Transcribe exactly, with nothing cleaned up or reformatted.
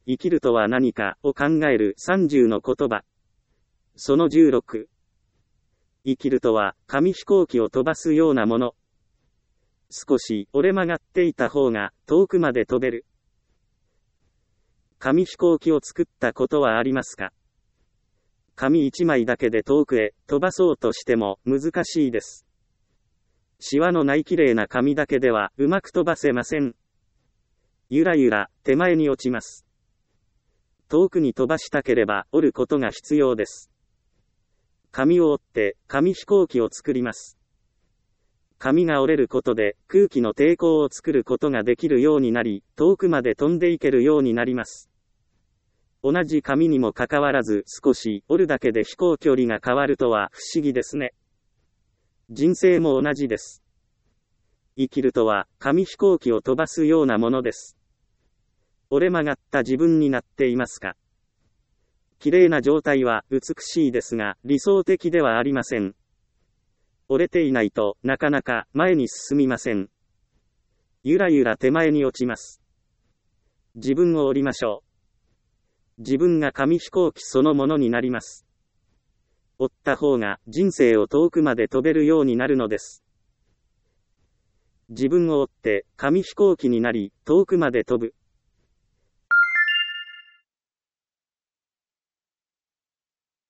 生きるとは何かを考えるさんじゅうの言葉。そのじゅうろく。生きるとは、紙飛行機を飛ばすようなもの。少し折れ曲がっていた方が遠くまで飛べる。紙飛行機を作ったことはありますか？紙一枚だけで遠くへ飛ばそうとしても難しいです。シワのない綺麗な紙だけではうまく飛ばせません。ゆらゆら手前に落ちます。遠くに飛ばしたければ折ることが必要です。紙を折って紙飛行機を作ります。紙が折れることで空気の抵抗を作ることができるようになり、遠くまで飛んでいけるようになります。同じ紙にもかかわらず少し折るだけで飛行距離が変わるとは不思議ですね。人生も同じです。生きるとは紙飛行機を飛ばすようなものです。折れ曲がった自分になっていますか？綺麗な状態は美しいですが理想的ではありません。折れていないとなかなか前に進みません。ゆらゆら手前に落ちます。自分を折りましょう。自分が紙飛行機そのものになります。折った方が人生を遠くまで飛べるようになるのです。自分を折って紙飛行機になり遠くまで飛ぶ。